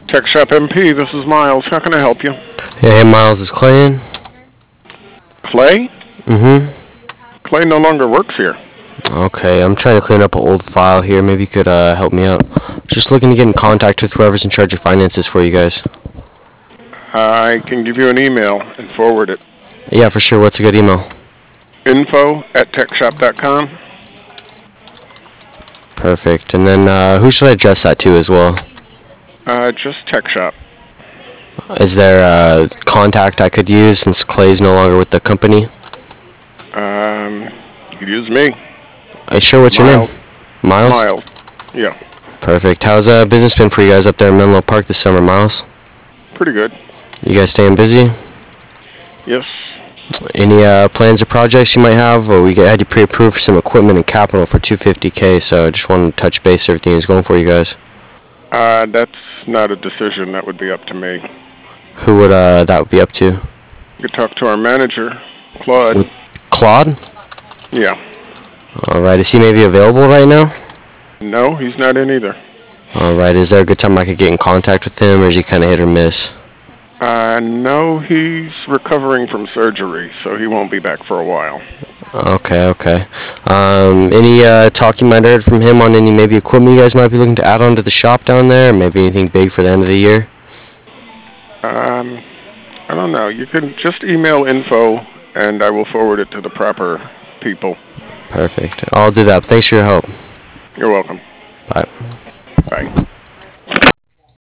Tech Shop MP, this is Miles. How can I help you? Hey, Miles, is Clay in? Clay? Mm-hmm. Clay no longer works here. Okay, I'm trying to clean up an old file here. Maybe you could help me out. Just looking to get in contact with whoever's in charge of finances for you guys. I can give you an email and forward it. Yeah, for sure. What's a good email? info@techshop.com. Perfect. And then who should I address that to as well? Just Tech Shop. Is there a contact I could use since Clay's no longer with the company? You could use me. Sure, what's your name? Miles? Miles. Yeah. Perfect. How's business been for you guys up there in Menlo Park this summer, Miles? Pretty good. You guys staying busy? Yes. Any plans or projects you might have? Well, we had you pre-approved for some equipment and capital for $250K, so I just wanted to touch base. Everything is going for you guys. That's not a decision. That would be up to me. Who would that be up to? You could talk to our manager, Claude. Claude? Yeah. Alright, is he maybe available right now? No, he's not in either. Alright, is there a good time I could get in contact with him, or is he kind of hit or miss? No, he's recovering from surgery, so he won't be back for a while. Okay. Any talk you might have heard from him on any maybe equipment you guys might be looking to add on to the shop down there, or maybe anything big for the end of the year? I don't know. You can just email info, and I will forward it to the proper people. Perfect. I'll do that. Thanks for your help. You're welcome. Bye. Bye.